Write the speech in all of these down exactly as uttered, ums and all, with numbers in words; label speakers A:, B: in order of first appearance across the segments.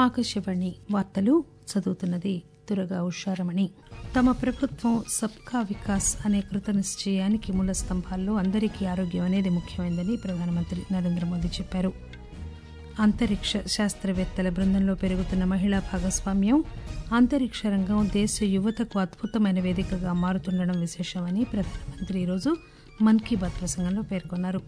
A: ఆకాశవాణి వార్తలు చదువుతున్నది దుర్గా ఉషారమణి. తమ ప్రభుత్వం సబ్కా వికాస్ అనే కృతనిశ్చయానికి మూల స్తంభాల్లో అందరికీ ఆరోగ్యం అనేది ముఖ్యమైందని ప్రధానమంత్రి నరేంద్ర మోదీ చెప్పారు. అంతరిక్ష శాస్త్రవేత్తల బృందంలో పెరుగుతున్న మహిళా భాగస్వామ్యం, అంతరిక్ష రంగం దేశ యువతకు అద్భుతమైన వేదికగా మారుతుండడం విశేషమని ప్రధానమంత్రి ఈరోజు మన్ కీ బాత్ ప్రసంగంలో పేర్కొన్నారు.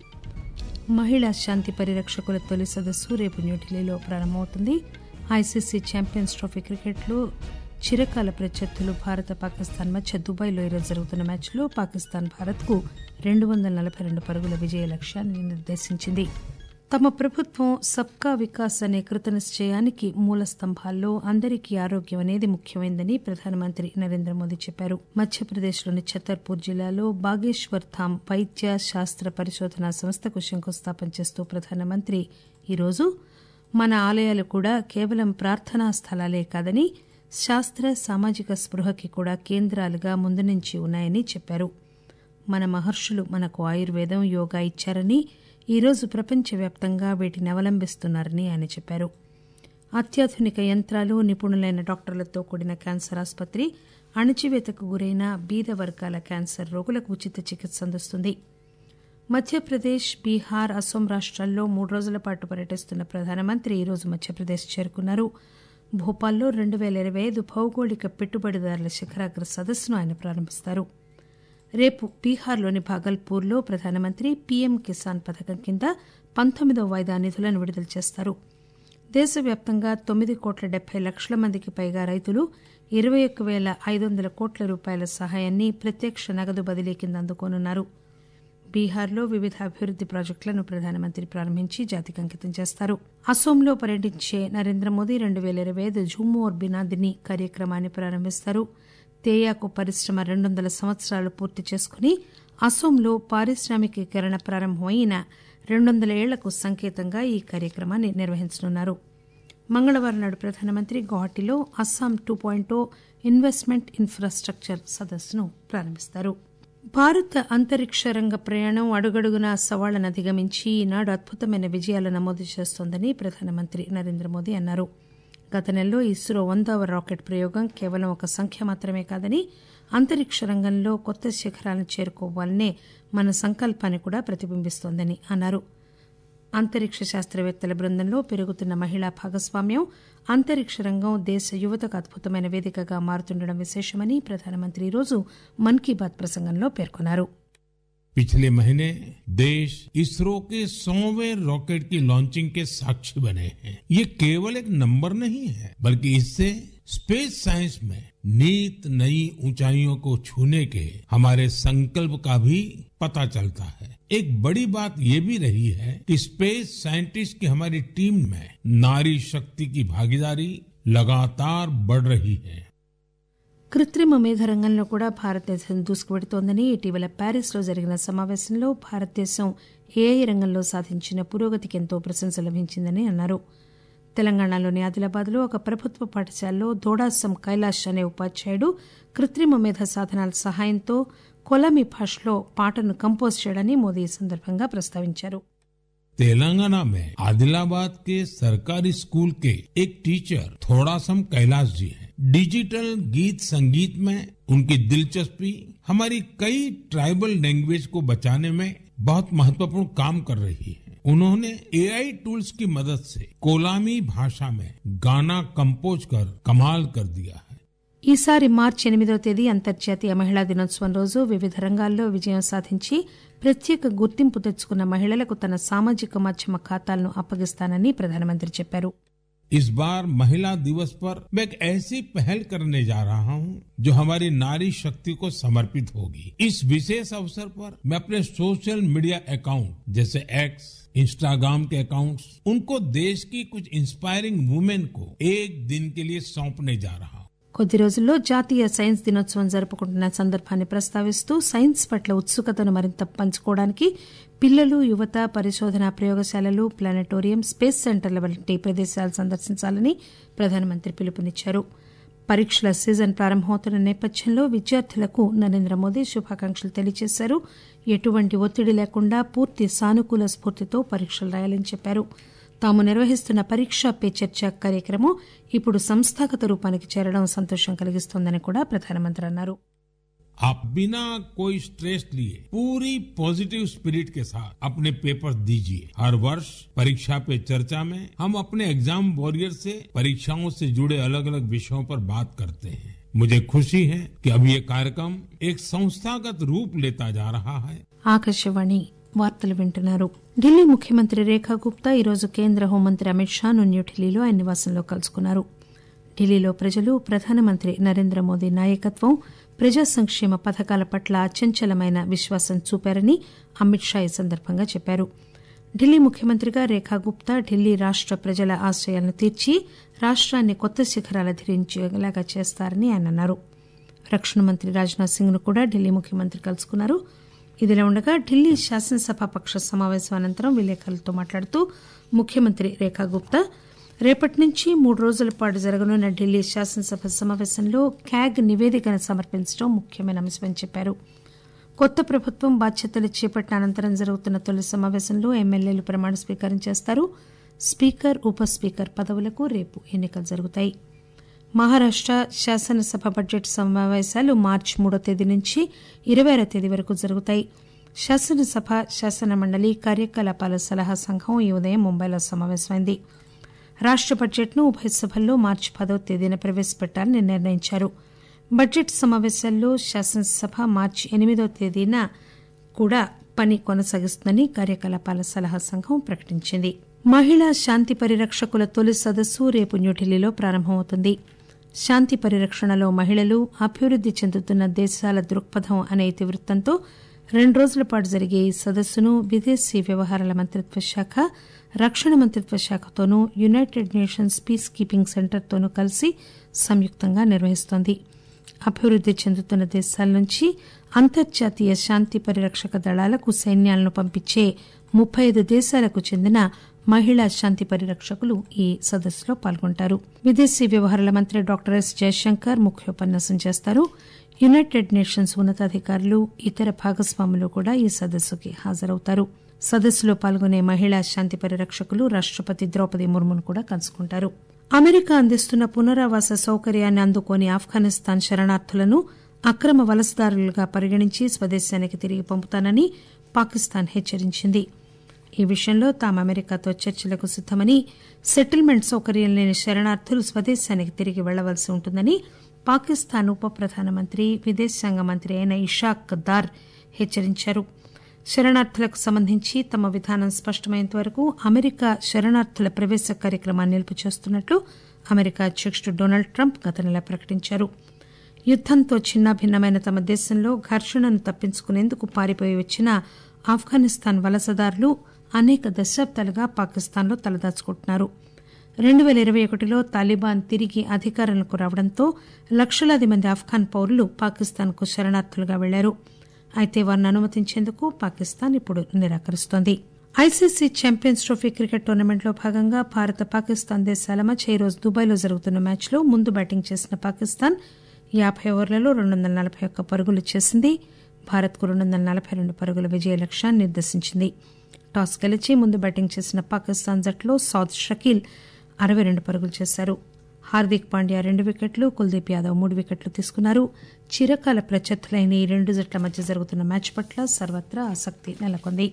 A: మహిళా శాంతి పరిరక్షకుల తొలి సదస్సు రేపు న్యూఢిల్లీలో ప్రారంభమవుతుంది. ఐసీసీ ఛాంపియన్స్ ట్రోఫీ క్రికెట్లో చిరకాల ప్రత్యర్థులు భారత పాకిస్తాన్ మధ్య దుబాయ్లో ఈరోజు జరుగుతున్న మ్యాచ్లో పాకిస్తాన్ భారత్కు రెండు వందల నలభై రెండు పరుగుల విజయ లక్ష్యాన్ని నిర్దేశించింది. తమ ప్రభుత్వం సబ్కా వికాస్ అనే కృతనిశ్చయానికి మూల స్తంభాల్లో అందరికీ ఆరోగ్యం అనేది ముఖ్యమైందని ప్రధానమంత్రి నరేంద్ర మోదీ చెప్పారు. మధ్యప్రదేశ్లోని ఛతర్పూర్ జిల్లాలో బాగేశ్వర్ ధామ్ వైద్య శాస్త్ర పరిశోధనా సంస్థకు శంకుస్థాపన చేస్తూ ప్రధానమంత్రి ఈరోజు మన ఆలయాలు కూడా కేవలం ప్రార్థనా స్థలాలే కాదని శాస్త్ర సామాజిక స్పృహకి కూడా కేంద్రాలుగా ముందు నుంచి ఉన్నాయని చెప్పారు. మన మహర్షులు మనకు ఆయుర్వేదం, యోగా ఇచ్చారని, ఈరోజు ప్రపంచవ్యాప్తంగా వీటిని అవలంబిస్తున్నారని ఆయన చెప్పారు. అత్యాధునిక యంత్రాలు, నిపుణులైన డాక్టర్లతో కూడిన క్యాన్సర్ ఆసుపత్రి అణచివేతకు గురైన బీద వర్గాల క్యాన్సర్ రోగులకు ఉచిత చికిత్స అందిస్తుంది. మధ్యప్రదేశ్, బీహార్, అస్సోం రాష్ట్రాల్లో మూడు రోజుల పాటు పర్యటిస్తున్న ప్రధానమంత్రి ఈరోజు మధ్యప్రదేశ్ చేరుకున్నారు. భోపాల్లో రెండు పేల ఇరవై ఐదు భౌగోళిక పెట్టుబడిదారుల శిఖరాగ్ర సదస్సును ఆయన ప్రారంభిస్తారు. రేపు బీహార్లోని భాగల్పూర్లో ప్రధానమంత్రి పీఎం కిసాన్ పథకం కింద పంతొమ్మిదవ వాయిదా నిధులను విడుదల చేస్తారు. దేశవ్యాప్తంగా తొమ్మిది కోట్ల డెబ్బై లక్షల మందికి పైగా రైతులు ఇరవై ఒక్క పేల ఐదు వందల కోట్ల రూపాయల సహాయాన్ని ప్రత్యక్ష నగదు బదిలీ కింద అందుకోనున్నారు. బీహార్లో వివిధ అభివృద్ది ప్రాజెక్టులను ప్రధానమంత్రి ప్రారంభించి జాతికి అంకితం చేస్తారు. అస్సోంలో పర్యటించే నరేంద్ర మోదీ రెండు పేల ఇరవై ఐదు ఝుమోర్ బినాదిని కార్యక్రమాన్ని ప్రారంభిస్తారు. తేయాకు పరిశ్రమ రెండు వందల సంవత్సరాలు పూర్తి చేసుకుని అస్సోంలో పారిశ్రామికీకరణ ప్రారంభమైన రెండు వందల ఏళ్లకు సంకేతంగా ఈ కార్యక్రమాన్ని నిర్వహించనున్నారు. మంగళవారం నాడు ప్రధానమంత్రి గౌహటిలో Assam two point investment infrastructure సదస్సును ప్రారంభిస్తారు. భారత అంతరిక్ష రంగ ప్రయాణం అడుగడుగునా సవాళ్లను అధిగమించి ఈనాడు అద్భుతమైన విజయాలు నమోదు చేస్తోందని ప్రధానమంత్రి నరేంద్ర మోదీ అన్నారు. గత నెలలో ఇస్రో వందవ రాకెట్ ప్రయోగం కేవలం ఒక సంఖ్య మాత్రమే కాదని, అంతరిక్ష రంగంలో కొత్త శిఖరాలను చేరుకోవాలనే మన సంకల్పాన్ని కూడా ప్రతిబింబిస్తోందని అన్నారు. అంతరిక్ష శాస్త్రవేత్తల బృందంలో పెరుగుతున్న మహిళా భాగస్వామ్యం, అంతరిక్ష రంగం దేశ యువతకు అద్భుతమైన వేదికగా మారుతుండడం విశేషమని ప్రధానమంత్రి ఈరోజు మన్ కీ బాత్ ప్రసంగంలో పేర్కొన్నారు.
B: पिछले महीने देश इसरो के सौवें रॉकेट की लॉन्चिंग के साक्षी बने हैं. ये केवल एक नंबर नहीं है, बल्कि इससे स्पेस साइंस में नीत नई ऊंचाइयों को छूने के हमारे संकल्प का भी पता चलता है. एक बड़ी बात ये भी रही है कि स्पेस साइंटिस्ट की हमारी टीम में नारी शक्ति की भागीदारी लगातार बढ़ रही है.
A: కృత్రిమ మేధ రంగంలో కూడా భారతదేశం దూసుకువెడుతోందని ఇటీవల ప్యారిస్లో జరిగిన సమావేశంలో భారతదేశం ఏఐ రంగంలో సాధించిన పురోగతికి ఎంతో ప్రశంస లభించిందని అన్నారు. తెలంగాణలోని ఆదిలాబాద్లో ఒక ప్రభుత్వ పాఠశాలలో దోడాసం కైలాష్ అనే ఉపాధ్యాయుడు కృత్రిమ మేధ సాధనాల సహాయంతో కొలమి భాషలో పాటను కంపోజ్ చేయడాన్ని మోదీ ఈ సందర్భంగా ప్రస్తావించారు.
B: तेलंगाना में आदिलाबाद के सरकारी स्कूल के एक टीचर थोड़ासम कैलाश जी हैं. डिजिटल गीत संगीत में उनकी दिलचस्पी हमारी कई ट्राइबल लैंग्वेज को बचाने में बहुत महत्वपूर्ण काम कर रही है. उन्होंने एआई टूल्स की मदद से कोलामी भाषा में गाना कंपोज कर कमाल कर दिया है.
A: ఈసారి మార్చి ఎనిమిదవ తేదీ అంతర్జాతీయ మహిళా దినోత్సవం రోజు వివిధ రంగాల్లో విజయం సాధించి ప్రత్యేక గుర్తింపు తెచ్చుకున్న మహిళలకు తన సామాజిక మాధ్యమ ఖాతాలను అప్పగిస్తానని ప్రధానమంత్రి చెప్పారు.
B: इस बार महिला दिवस पर मैं एक ऐसी पहल करने जा रहा हूं जो हमारी नारी शक्ति को समर्पित होगी. इस विशेष अवसर पर मैं अपने सोशल मीडिया अकाउंट जैसे एक्स, इंस्टाग्राम के अकाउंट्स, उनको देश की कुछ इंस्पायरिंग वुमेन को एक दिन के लिए सौंपने जा रहा हूं.
A: కొద్ది రోజుల్లో జాతీయ సైన్స్ దినోత్సవం జరుపుకుంటున్న సందర్భాన్ని ప్రస్తావిస్తూ సైన్స్ పట్ల ఉత్సుకతను మరింత పంచుకోవడానికి పిల్లలు, యువత పరిశోధన ప్రయోగశాలలు, ప్లానెటోరియం, స్పేస్ సెంటర్ల వంటి ప్రదేశాలు సందర్శించాలని ప్రధానమంత్రి పిలుపునిచ్చారు. పరీక్షల సీజన్ ప్రారంభమవుతున్న నేపథ్యంలో విద్యార్థులకు నరేంద్ర మోదీ శుభాకాంక్షలు తెలియజేశారు. ఎటువంటి ఒత్తిడి లేకుండా పూర్తి సానుకూల స్ఫూర్తితో పరీక్షలు రాయాలని చెప్పారు. తాము నిర్వహిస్తున్న పరీక్షా పే చర్చ కార్యక్రమం ఇప్పుడు సంస్థాగత రూపానికి చేరడం సంతోషం కలిగిస్తోందని కూడా ప్రధానమంత్రి అన్నారు.
B: आप बिना कोई स्ट्रेस लिए पूरी पॉजिटिव स्पिरिट के साथ अपने पेपर दीजिए. हर वर्ष परीक्षा पे चर्चा में हम अपने एग्जाम वॉरियर से परीक्षाओं से जुड़े अलग अलग विषयों पर बात करते हैं. मुझे खुशी है कि अब ये कार्यक्रम एक संस्थागत रूप लेता जा रहा है.
A: ఆకాశవాణి వార్తలు వింటున్నారు. ఢిల్లీ ముఖ్యమంత్రి రేఖా గుప్తా ఈరోజు కేంద్ర హోంమంత్రి అమిత్ షాను న్యూఢిల్లీలో ఆయన నివాసంలో కలుసుకున్నారు. ఢిల్లీలో ప్రజలు ప్రధానమంత్రి నరేంద్ర మోదీ నాయకత్వం, ప్రజా సంక్షేమ పథకాల పట్ల అచంచలమైన విశ్వాసం చూపారని అమిత్ షా ఈ సందర్భంగా చెప్పారు. ఢిల్లీ ముఖ్యమంత్రిగా రేఖా గుప్తా ఢిల్లీ రాష్ట ప్రజల ఆశయాలను తీర్చి రాష్ట్రాన్ని కొత్త శిఖరాలధిరించేలాగా చేస్తారని ఆయన అన్నారు. రక్షణ మంత్రి రాజ్నాథ్ సింగ్ ను కూడా ఢిల్లీ ముఖ్యమంత్రి కలుసుకున్నారు. ఇదిలా ఉండగా ఢిల్లీ శాసనసభాపక్ష సమావేశం అనంతరం విలేకరులతో మాట్లాడుతూ ముఖ్యమంత్రి రేఖా గుప్తా రేపటి నుంచి మూడు రోజుల పాటు జరగనున్న ఢిల్లీ శాసనసభ సమావేశంలో క్యాగ్ నివేదికను సమర్పించడం ముఖ్యమైన అంశమని చెప్పారు. కొత్త ప్రభుత్వం బాధ్యతలు చేపట్టిన అనంతరం జరుగుతున్న తొలి సమావేశంలో ఎమ్మెల్యేలు ప్రమాణ స్వీకారం చేస్తారు. స్పీకర్, ఉప స్పీకర్ పదవులకు రేపు ఎన్నికలు జరుగుతాయి. మహారాష్ట శాసనసభ బడ్జెట్ సమావేశాలు మార్చి మూడో తేదీ నుంచి ఇరవై ఆరో తేదీ వరకు జరుగుతాయి. శాసనసభ, శాసనమండలి కార్యకలాపాల సలహా సంఘం ఈ ఉదయం ముంబైలో సమావేశమైంది. రాష్ట బడ్జెట్ను ఉభయ సభల్లో మార్చి పదో తేదీన ప్రవేశపెట్టాలని నిర్ణయించారు. బడ్జెట్ సమావేశాల్లో శాసనసభ మార్చి ఎనిమిదో తేదీన కూడా పని కొనసాగిస్తుందని కార్యకలాపాల సలహా సంఘం ప్రకటించింది. మహిళా శాంతి పరిరక్షకుల తొలి సదస్సు రేపు న్యూఢిల్లీలో ప్రారంభమవుతుంది. శాంతి పరిరక్షణలో మహిళలు, అభివృద్ది చెందుతున్న దేశాల దృక్పథం అనే ఇతివృత్తంతో రెండు రోజుల పాటు జరిగే ఈ సదస్సును విదేశీ వ్యవహారాల మంత్రిత్వ శాఖ, రక్షణ మంత్రిత్వ శాఖతోనూ, యునైటెడ్ నేషన్స్ పీస్ కీపింగ్ సెంటర్తోనూ కలిసి సంయుక్తంగా నిర్వహిస్తోంది. అభివృద్ది చెందుతున్న దేశాల నుంచి అంతర్జాతీయ శాంతి పరిరక్షక దళాలకు సైన్యాలను పంపించే ముప్పై ఐదు దేశాలకు చెందిన మహిళా శాంతి పరిరక్షకులు ఈ సదస్సులో పాల్గొంటారు. విదేశీ వ్యవహారాల మంత్రి డాక్టర్ ఎస్ జయశంకర్ ముఖ్యోపన్యాసం చేస్తారు. యునైటెడ్ నేషన్స్ ఉన్నతాధికారులు, ఇతర భాగస్వాములు కూడా ఈ సదస్సుకి హాజరవుతారు. సదస్సులో పాల్గొనే మహిళా శాంతి పరిరక్షకులు రాష్టపతి ద్రౌపది ముర్మును కూడా కలుసుకుంటారు. అమెరికా అందిస్తున్న పునరావాస సౌకర్యాన్ని అందుకోని ఆఫ్ఘనిస్తాన్ శరణార్థులను అక్రమ వలసదారులుగా పరిగణించి స్వదేశానికి తిరిగి పంపుతానని పాకిస్తాన్ హెచ్చరించింది. ఈ విషయంలో తాము అమెరికాతో చర్చలకు సిద్దమని, సెటిల్మెంట్ సౌకర్యం లేని శరణార్థులు స్వదేశానికి తిరిగి వెళ్లవలసి ఉంటుందని పాకిస్తాన్ ఉప ప్రధానమంత్రి, విదేశాంగ మంత్రి అయిన ఇషాక్ దార్ హెచ్చరించారు. శరణార్థులకు సంబంధించి తమ విధానం స్పష్టమయ్యేంత వరకు అమెరికా శరణార్థుల ప్రవేశ కార్యక్రమాన్ని నిలుపు చేస్తున్నట్లు అమెరికా అధ్యకుడు డొనాల్డ్ ట్రంప్ గత నెల ప్రకటించారు. యుద్దంతో చిన్నాభిన్నమైన తమ దేశంలో ఘర్షణను తప్పించుకునేందుకు పారిపోయి వచ్చిన ఆఫ్ఘనిస్తాన్ వలసదారులు అనేక దశాబ్దాలుగా పాకిస్తాన్లో తలదాచుకుంటున్నారు. రెండు పేల ఇరవై ఒకటిలో తాలిబాన్ తిరిగి అధికారంలోకి రావడంతో లక్షలాది మంది ఆఫ్ఘాన్ పౌరులు పాకిస్తాన్కు శరణార్థులుగా వెళ్లారు. అయితే వారిని అనుమతించేందుకు పాకిస్తాన్ ఇప్పుడు నిరాకరిస్తోంది. ఐసీసీ ఛాంపియన్స్ ట్రోఫీ క్రికెట్ టోర్నమెంట్లో భాగంగా భారత, పాకిస్తాన్ దేశాల మధ్య ఈరోజు దుబాయ్లో జరుగుతున్న మ్యాచ్లో ముందు బ్యాటింగ్ చేసిన పాకిస్తాన్ యాబై ఓవర్లలో రెండు వందల నలభై ఒక్క పరుగులు చేసింది. భారత్కు రెండు వందల నలభై రెండు పరుగుల విజయ లక్ష్యాన్ని నిర్దేశించింది. టాస్ గెలిచి ముందు బ్యాటింగ్ చేసిన పాకిస్తాన్ జట్టులో సౌద్ షకీల్ అరవై రెండు పరుగులు చేశారు. హార్దిక్ పాండ్యా రెండు వికెట్లు, కుల్దీప్ యాదవ్ మూడు వికెట్లు తీసుకున్నారు. చిరకాల ప్రత్యర్థులైన ఈ రెండు జట్ల మధ్య జరుగుతున్న మ్యాచ్ పట్ల సర్వత్రా ఆసక్తి నెలకొంది.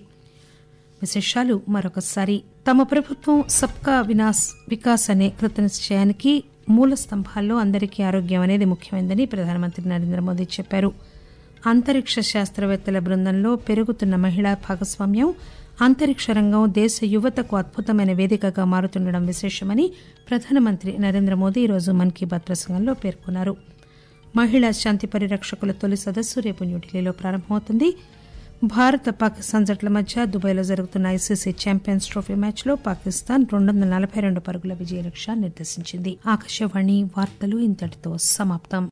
A: విశేషాలు మరొకసారి. తమ ప్రభుత్వం సబ్కా వినాస్ వికాస్ అనే కృతనిశ్చయానికి మూల స్తంభాల్లో అందరికీ ఆరోగ్యం అనేది ముఖ్యమైందని ప్రధానమంత్రి నరేంద్ర మోదీ చెప్పారు. అంతరిక్ష శాస్త్రవేత్తల బృందంలో పెరుగుతున్న మహిళా భాగస్వామ్యం, అంతరిక్ష రంగం దేశ యువతకు అద్భుతమైన వేదికగా మారుతుండడం విశేషమని ప్రధానమంత్రి నరేంద్ర మోదీ ఈరోజు మన్ కీ బాత్ ప్రసంగంలో పేర్కొన్నారు. మహిళా శాంతి పరిరక్షకుల తొలి సదస్సు రేపు న్యూఢిల్లీలో ప్రారంభమవుతుంది. భారత, పాకిస్తాన్ జట్ల మధ్య దుబాయ్లో జరుగుతున్న ఐసీసీ ఛాంపియన్స్ ట్రోఫీ మ్యాచ్లో పాకిస్తాన్ రెండు వందల నలభై రెండు పరుగుల విజయ లక్ష్యాన్ని నిర్దేశించింది. ఆకాశవాణి వార్తలు ఇంతటితో సమాప్తం.